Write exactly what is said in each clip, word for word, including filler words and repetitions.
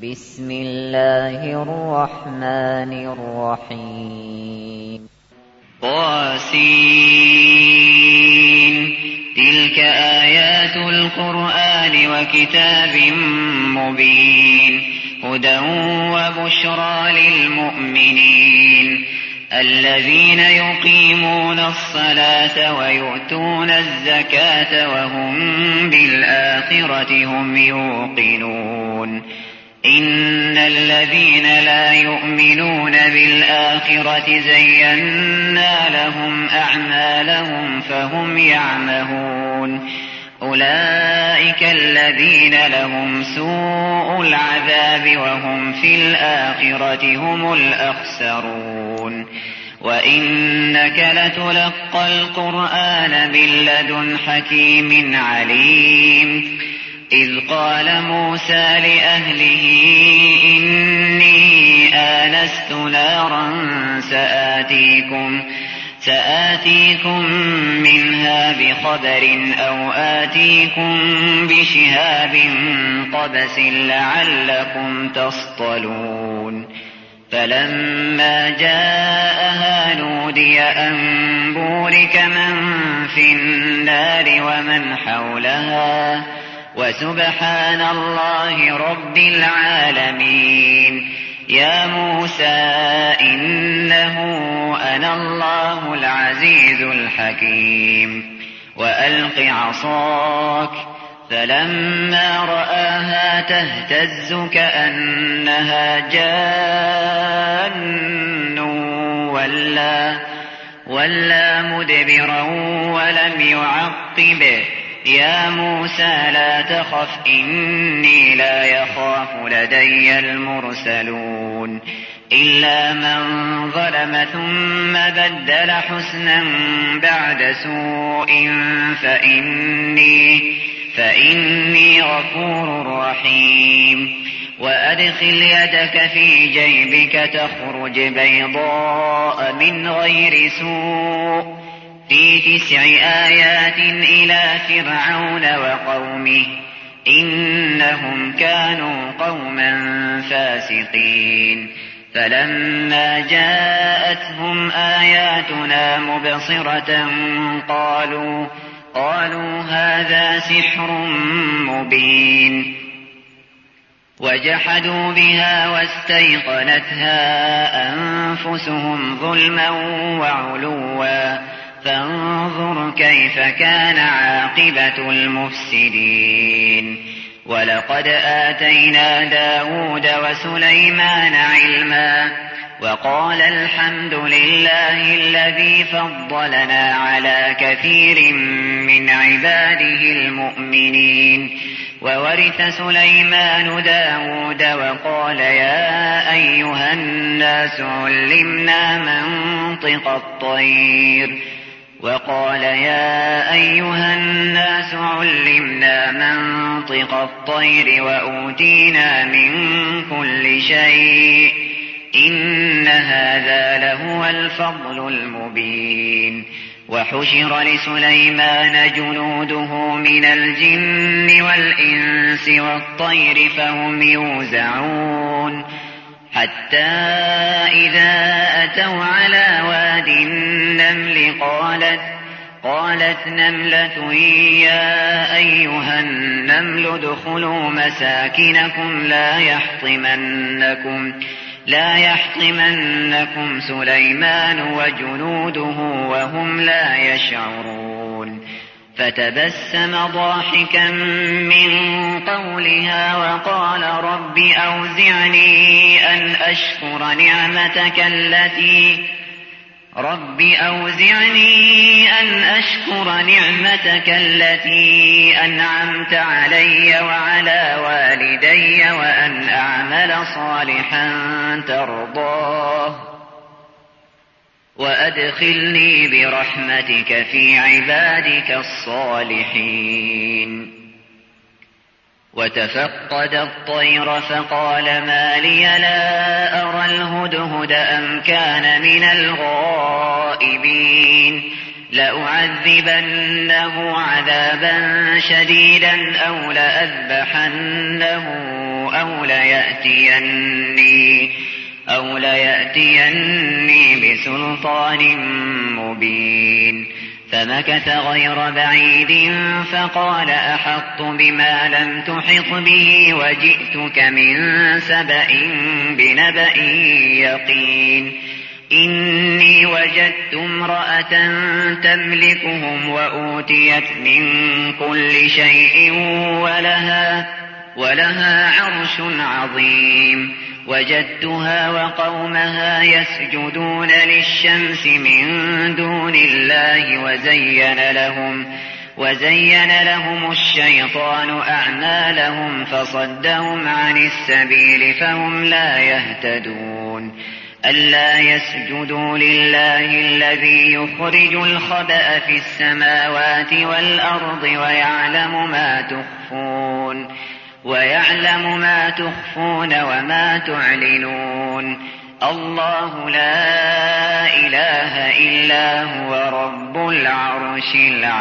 بسم الله الرحمن الرحيم طاسين تلك آيات القرآن وكتاب مبين هدى وبشرى للمؤمنين الذين يقيمون الصلاة ويؤتون الزكاة وهم بالآخرة هم يوقنون إن الذين لا يؤمنون بالآخرة زينا لهم أعمالهم فهم يعمهون أولئك الذين لهم سوء العذاب وهم في الآخرة هم الأخسرون وإنك لتلقى القرآن من لدن حكيم عليم إذ قال موسى لأهله إني آنست نارا سآتيكم, سآتيكم منها بخبر أو آتيكم بشهاب قبس لعلكم تصطلون فلما جاءها نودي أن بورك من في النار ومن حولها وسبحان الله رب العالمين يا موسى إنه أنا الله العزيز الحكيم وألق عصاك فلما رآها تهتز كأنها جان ولا, ولا مدبرا ولم يعقب يا موسى لا تخف إني لا يخاف لدي المرسلون إلا من ظلم ثم بدل حسنا بعد سوء فإني, فإني غفور رحيم وأدخل يدك في جيبك تخرج بيضاء من غير سوء في تسع آيات إلى فرعون وقومه إنهم كانوا قوما فاسقين فلما جاءتهم آياتنا مبصرة قالوا, قالوا هذا سحر مبين وجحدوا بها واستيقنتها أنفسهم ظلما وعلوا فانظر كيف كان عاقبة المفسدين ولقد آتينا داود وسليمان علما وقال الحمد لله الذي فضلنا على كثير من عباده المؤمنين وورث سليمان داود وقال يا أيها الناس علمنا منطق الطير وقال يا أيها الناس علمنا منطق الطير وأوتينا من كل شيء إن هذا لهو الفضل المبين وحشر لسليمان جنوده من الجن والإنس والطير فهم يوزعون حتى إذا أتوا على واد النمل قالت, قالت نملة يا أيها النمل ادخلوا مساكنكم لا يحطمنكم, لا يحطمنكم سليمان وجنوده وهم لا يشعرون فتبسم ضاحكا من قولها وقال رب أوزعني أن أشكر نعمتك التي رب أوزعني أن أشكر نعمتك التي أنعمت علي وعلى والدي وأن أعمل صالحا ترضاه وأدخلني برحمتك في عبادك الصالحين وتفقد الطير فقال ما لي لا أرى الهدهد أم كان من الغائبين لأعذبنه عذابا شديدا أو لأذبحنه أو ليأتيني, أو ليأتيني بسلطان مبين. فمكث غير بعيد فقال أحطت بما لم تحط به وجئتك من سبأ بنبأ يقين. إني وجدت امرأة تملكهم وأوتيت من كل شيء ولها, ولها عرش عظيم. وجدتها وقومها يسجدون للشمس من دون الله وزين لهم, وزين لهم الشيطان أعمالهم فصدهم عن السبيل فهم لا يهتدون. ألا يسجدوا لله الذي يخرج الخبأ في السماوات والأرض ويعلم ما تخفون ويعلم ما تخفون وما تعلنون. الله لا إله إلا هو رب العرش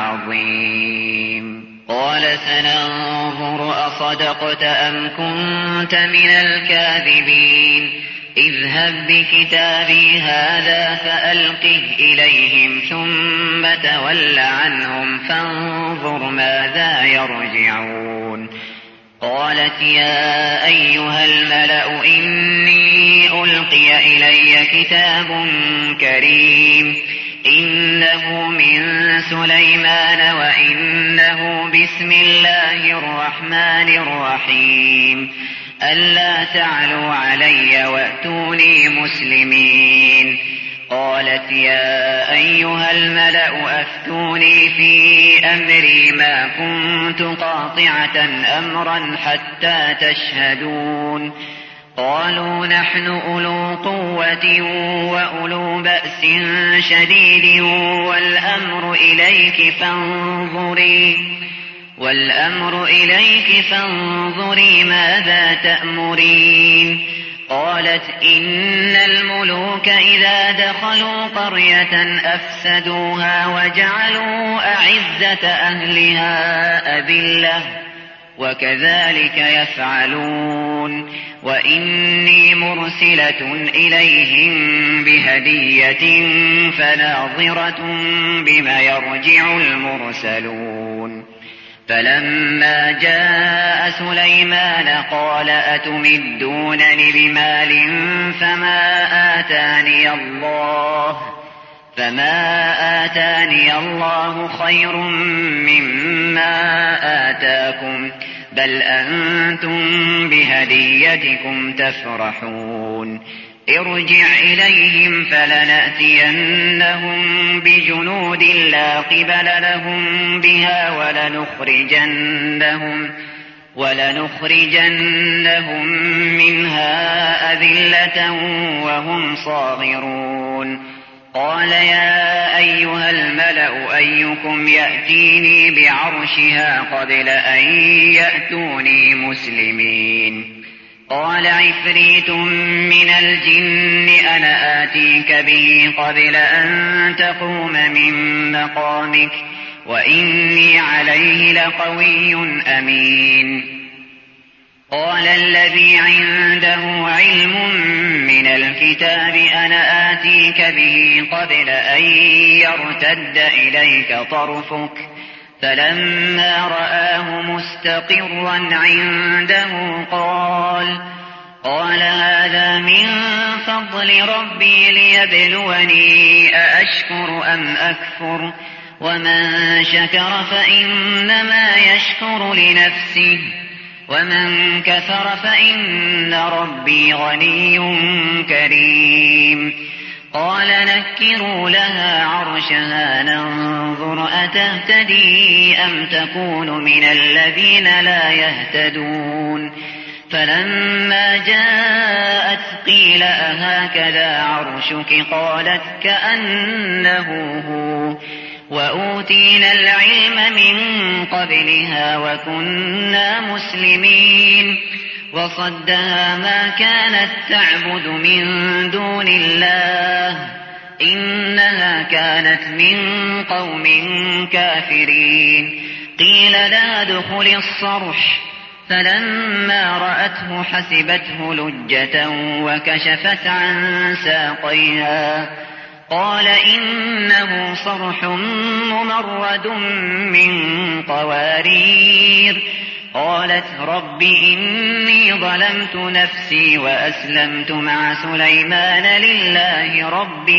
العظيم. قال سننظر أصدقت أم كنت من الكاذبين. اذهب بكتابي هذا فألقه إليهم ثم تول عنهم فانظر ماذا يرجعون. قالت يا أيها الملأ إني ألقي إلي كتاب كريم إنه من سليمان وإنه بسم الله الرحمن الرحيم. ألا تعلوا علي وأتوني مسلمين. قالت يا أيها الملأ أفتوني في أمري ما كنت قاطعة أمرا حتى تشهدون. قالوا نحن أولو قوة وأولو بأس شديد والأمر إليك فانظري والأمر إليك فانظري ماذا تأمرين. قالت إن الملوك إذا دخلوا قرية أفسدوها وجعلوا أعزة أهلها أذلة وكذلك يفعلون. وإني مرسلة إليهم بهدية فناظرة بما يرجع المرسلون. فلما جاء سليمان قال أتمدونني بمال فما آتاني الله فما آتاني الله خير مما آتاكم بل أنتم بهديتكم تفرحون. ارجع إليهم فلنأتينهم بجنود لا قبل لهم بها ولنخرجنهم, ولنخرجنهم منها أذلة وهم صاغرون. قال يا أيها الملأ أيكم يأتيني بعرشها قبل أن يأتوني مسلمين. قال عفريت من الجن أنا آتيك به قبل أن تقوم من مقامك وإني عليه لقوي أمين. قال الذي عنده علم من الكتاب أنا آتيك به قبل أن يرتد إليك طرفك فلما رآه مستقرا عنده قال قال هذا من فضل ربي ليبلوني أأشكر أم أكفر ومن شكر فإنما يشكر لنفسه ومن كفر فإن ربي غني كريم. قال نكروا لها عرشها ننظر أتهتدي أم تكون من الذين لا يهتدون. فلما جاءت قيل أهكذا عرشك قالت كأنه هو وأوتينا العلم من قبلها وكنا مسلمين. وصدها ما كانت تعبد من دون الله إنها كانت من قوم كافرين. قيل لا ادخل الصرح فلما رأته حسبته لجة وكشفت عن ساقيها قال إنه صرح ممرد من قوارير. قالت رب إني ظلمت نفسي وأسلمت مع سليمان لله رب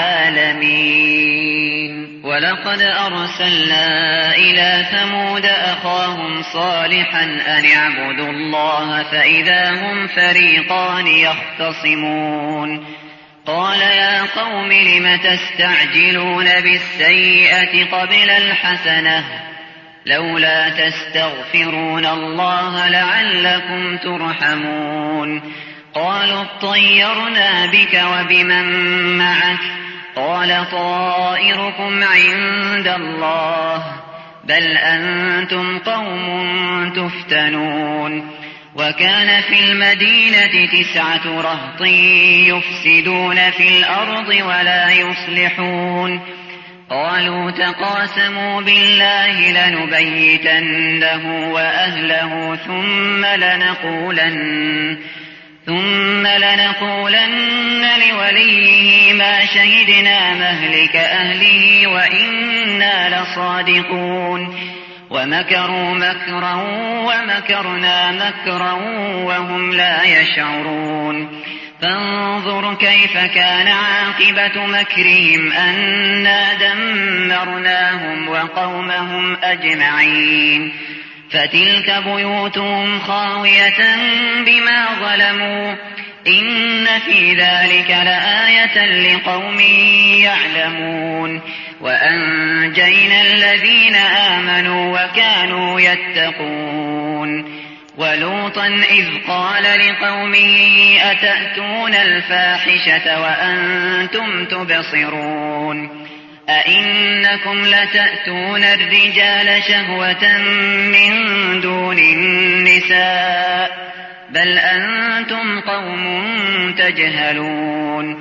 العالمين. ولقد أرسلنا إلى ثمود أخاهم صالحا أن اعبدوا الله فإذا هم فريقان يختصمون. قال يا قوم لم تستعجلون بالسيئة قبل الحسنة لولا تستغفرون الله لعلكم ترحمون. قالوا اطيرنا بك وبمن معك قال طائركم عند الله بل أنتم قوم تفتنون. وكان في المدينة تسعة رهط يفسدون في الأرض ولا يصلحون. قالوا تقاسموا بالله لنبيتنه وأهله ثم لنقولن ثم لنقولن لوليه ما شهدنا مهلك أهله وإنا لصادقون. ومكروا مكرا ومكرنا مكرا وهم لا يشعرون. فانظر كيف كان عاقبة مكرهم أنا دمرناهم وقومهم أجمعين. فتلك بيوتهم خاوية بما ظلموا إن في ذلك لآية لقوم يعلمون. وأنجينا الذين آمنوا وكانوا يتقون. ولوطا إذ قال لقومه أتأتون الفاحشة وأنتم تبصرون أئنكم لتأتون الرجال شهوة من دون النساء بل أنتم قوم تجهلون.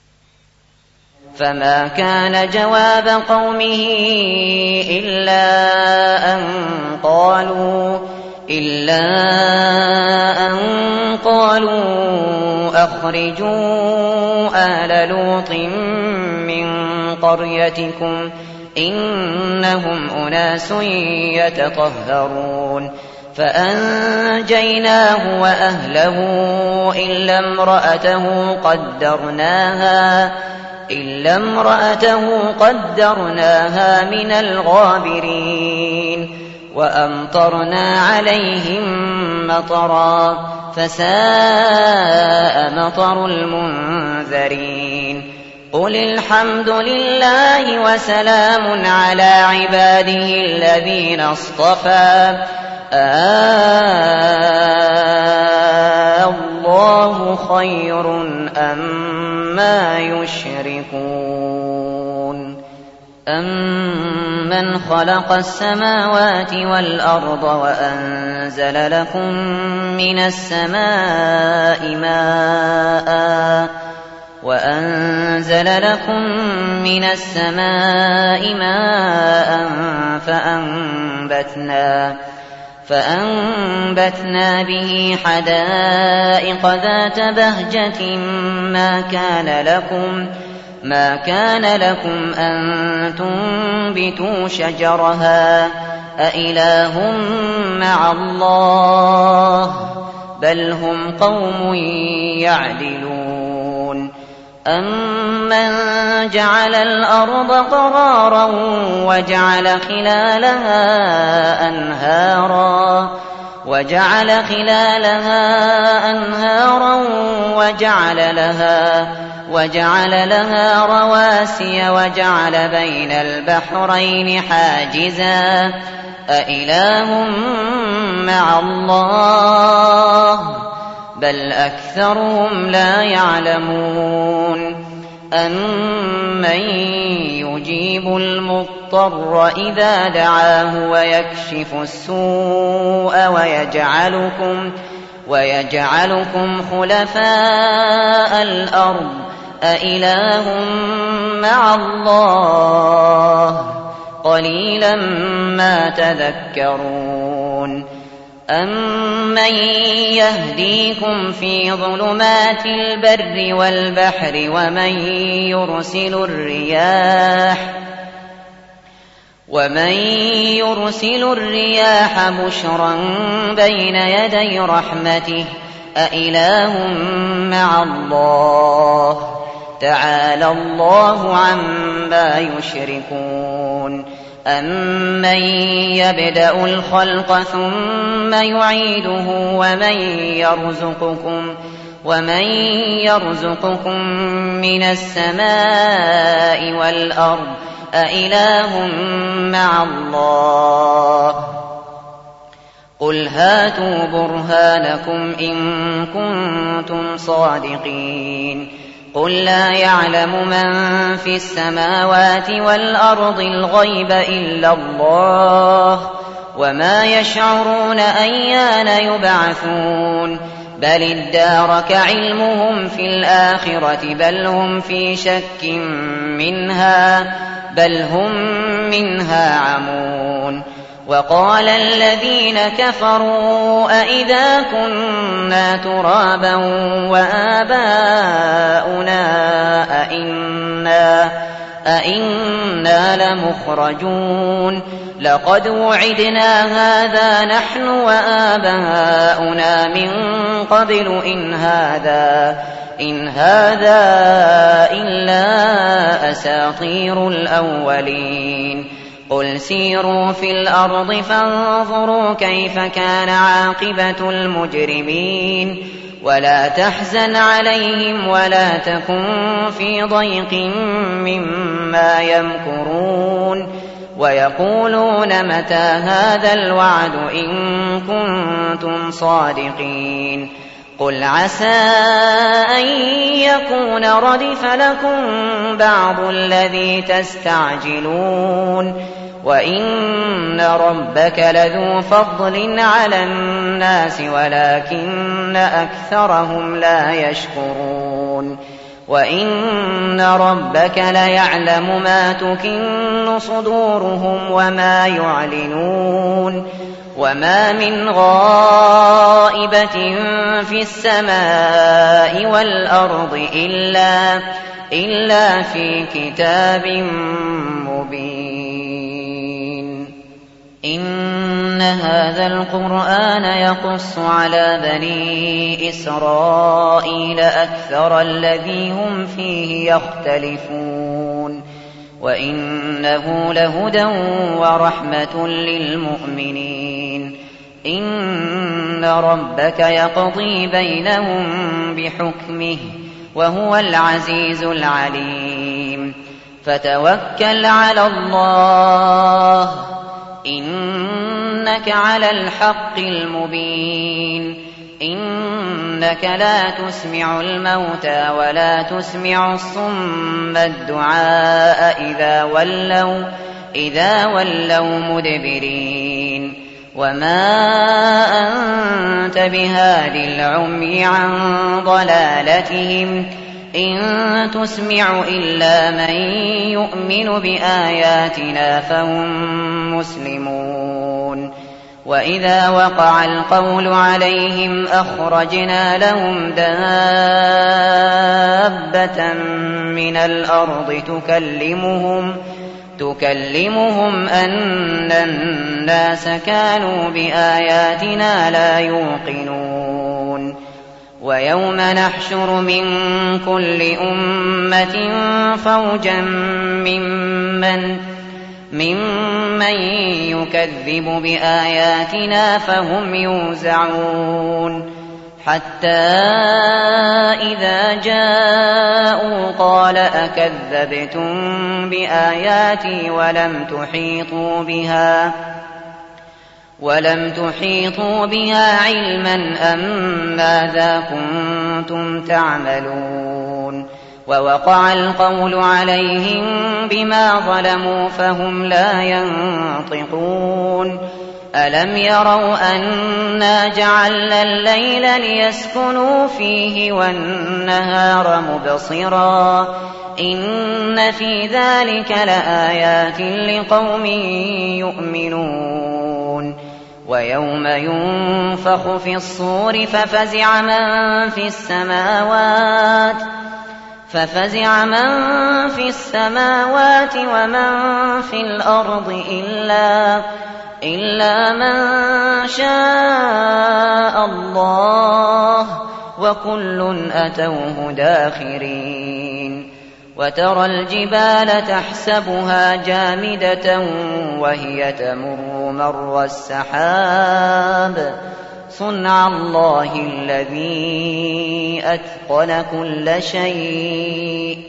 فما كان جواب قومه إلا أن قالوا إلا أن قالوا أخرجوا آل لوط من قريتكم إنهم أناس يتطهرون. فأنجيناه وأهله إلا امرأته قدرناها إلا امرأته قدرناها من الغابرين. وأمطرنا عليهم مطرا فساء مطر المنذرين. قل الحمد لله وسلام على عباده الذين اصطفى الله خير أما يشركون. أمن خلق السماوات والأرض وأنزل لكم من السماء ماء وأنزل لكم من السماء ماء فأنبتنا فأنبتنا به حدائق ذات بهجة ما كان لكم ما كان لكم أن تنبتوا شجرها أإله مع الله بل هم قوم يعدلون. أمن جعل الأرض قرارا وجعل خلالها أنهارا وجعل خلالها أنهارا وجعل لها وجعل لها رواسي وجعل بين البحرين حاجزا أإله مع الله بل أكثرهم لا يعلمون. أمن يجيب المضطر إذا دعاه ويكشف السوء ويجعلكم ويجعلكم خلفاء الأرض أإله مع الله قليلا ما تذكرون. أَمَّن يَهْدِيكُمْ فِي ظُلُمَاتِ الْبَرِّ وَالْبَحْرِ وَمَن يُرْسِلُ الرِّيَاحَ وَمَن يُرْسِلُ الرِّيَاحَ بُشْرًا بَيْنَ يَدَيْ رَحْمَتِهِ أَإِلَٰهٌ مَّعَ اللَّهِ تَعَالَى اللَّهُ عَمَّا يُشْرِكُونَ أَمَّن يَبْدَأُ الْخَلْقَ ثُمَّ يُعِيدُهُ وَمَن يَرْزُقُكُم وَمَن يَرْزُقُكُم مِّنَ السَّمَاءِ وَالْأَرْضِ أَإِلَٰهٌ مَّعَ اللَّهِ قُلْ هَاتُوا بُرْهَانَكُمْ إِن كُنتُمْ صَادِقِينَ قُل لَّا يَعْلَمُ مَن فِي السَّمَاوَاتِ وَالْأَرْضِ الْغَيْبَ إِلَّا اللَّهُ وَمَا يَشْعُرُونَ أَيَّانَ يُبْعَثُونَ بَلِ ادَّارَكَ عِلْمُهُمْ فِي الْآخِرَةِ بَلْ هُمْ فِي شَكٍّ مِّنْهَا بَلْ هُم مِّنْهَا عَمُونَ وَقَالَ الَّذِينَ كَفَرُوا أَإِذَا كُنَّا تُرَابًا وَآبَاؤُنَا أَإِنَّا أَإِنَّا لَمُخْرَجُونَ لَقَدْ وُعِدْنَا هَٰذَا نَحْنُ وَآبَاؤُنَا مِن قَبْلُ إِنْ هَٰذَا إِنْ هَٰذَا إِلَّا أَسَاطِيرُ الْأَوَّلِينَ قُلْ سِيرُوا فِي الْأَرْضِ فَانظُرُوا كَيْفَ كَانَ عَاقِبَةُ الْمُجْرِمِينَ وَلَا تَحْزَنْ عَلَيْهِمْ وَلَا تَكُن فِي ضَيْقٍ مِّمَّا يَمْكُرُونَ وَيَقُولُونَ مَتَىٰ هَٰذَا الْوَعْدُ إِن كُنتُمْ صَادِقِينَ قُلْ عَسَىٰ أَن يَكُونَ رَدِفَ لَكُم بَعْضُ الَّذِي تَسْتَعْجِلُونَ وَإِنَّ رَبَّكَ لَذُو فَضْلٍ عَلَى النَّاسِ وَلَٰكِنَّ أَكْثَرَهُمْ لَا يَشْكُرُونَ وَإِنَّ رَبَّكَ لَيَعْلَمُ مَا تُكِنُّ صُدُورُهُمْ وَمَا يُعْلِنُونَ وَمَا مِنْ غَائِبَةٍ فِي السَّمَاءِ وَالْأَرْضِ إِلَّا إِلَّا فِي كِتَابٍ مُّبِينٍ إِنَّ هَٰذَا الْقُرْآنَ يَقُصُّ عَلَىٰ بَنِي إِسْرَائِيلَ أَكْثَرَ الَّذِي هُمْ فِيهِ يَخْتَلِفُونَ وَإِنَّهُ لَهُدًى وَرَحْمَةٌ لِّلْمُؤْمِنِينَ إِنَّ رَبَّكَ يَقْضِي بَيْنَهُم بِحُكْمِهِ وَهُوَ الْعَزِيزُ الْعَلِيمُ فَتَوَكَّلْ عَلَى اللَّهِ إِنَّكَ عَلَى الْحَقِّ الْمُبِينِ إِنَّكَ لَا تُسْمِعُ الْمَوْتَىٰ وَلَا تُسْمِعُ الصُّمَّ الدُّعَاءَ إِذَا وَلَّوْا إِذَا وَلَّوْا مُدْبِرِينَ وَمَا أَنتَ بِهَادِ الْعُمْيِ عَن ضَلَالَتِهِمْ إِن تُسْمِعُ إِلَّا مَن يُؤْمِنُ بِآيَاتِنَا فَهُم مُّسْلِمُونَ وَإِذَا وَقَعَ الْقَوْلُ عَلَيْهِمْ أَخْرَجْنَا لَهُمْ دَابَّةً مِّنَ الْأَرْضِ تُكَلِّمُهُمْ تُكَلِّمُهُمْ أَنَّ النَّاسَ كَانُوا بِآيَاتِنَا لَا يُوقِنُونَ وَيَوْمَ نَحْشُرُ مِن كُلِّ أُمَّةٍ فَوْجًا مِّمَّنْ مِمَّن يُكَذِّبُ بِآيَاتِنَا فَهُمْ يُوزَعُونَ حَتَّىٰ إِذَا جَاءُوا قَالَ أَكَذَّبْتُم بِآيَاتِي وَلَمْ تُحِيطُوا بِهَا وَلَمْ تُحِيطُوا بِهَا عِلْمًا أَم مَّاذَا كُنتُمْ تَعْمَلُونَ وَوَقَعَ الْقَوْلُ عَلَيْهِم بِمَا ظَلَمُوا فَهُمْ لَا يَنطِقُونَ أَلَمْ يَرَوْا أَنَّا جَعَلْنَا اللَّيْلَ لِيَسْكُنُوا فِيهِ وَالنَّهَارَ مُبْصِرًا إِنَّ فِي ذَلِكَ لَآيَاتٍ لِقَوْمٍ يُؤْمِنُونَ ويوم ينفخ في الصور ففزع من في السماوات ففزع من في السماوات ومن في الأرض إلا إلا من شاء الله وكل أتوه داخرين. وترى الجبال تحسبها جامدة وهي تمر مر السحاب صنع الله الذي أتقن كل شيء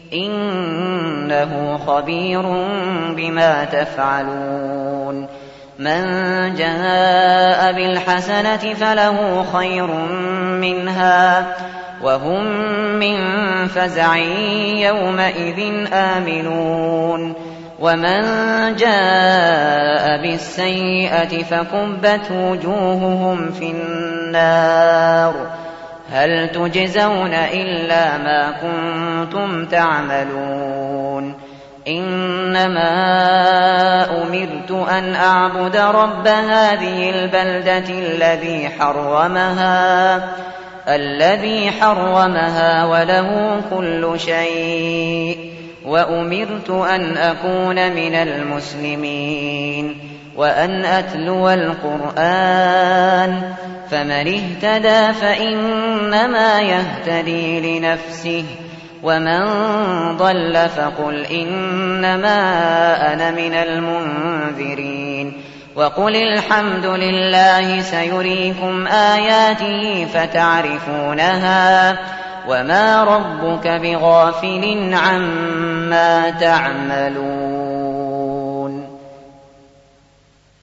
إنه خبير بما تفعلون. من جاء بالحسنة فله خير منها وهم من فزع يومئذ آمنون. ومن جاء بالسيئة فكبت وجوههم في النار هل تجزون إلا ما كنتم تعملون. إنما أمرت أن أعبد رب هذه البلدة الذي حرمها الذي حرمها وله كل شيء وأمرت أن أكون من المسلمين وأن أتلو القرآن فمن اهتدى فإنما يهتدي لنفسه ومن ضل فقل إنما أنا من المنذرين. وقل الحمد لله سيريكم آياته فتعرفونها وما ربك بغافل عما تعملون.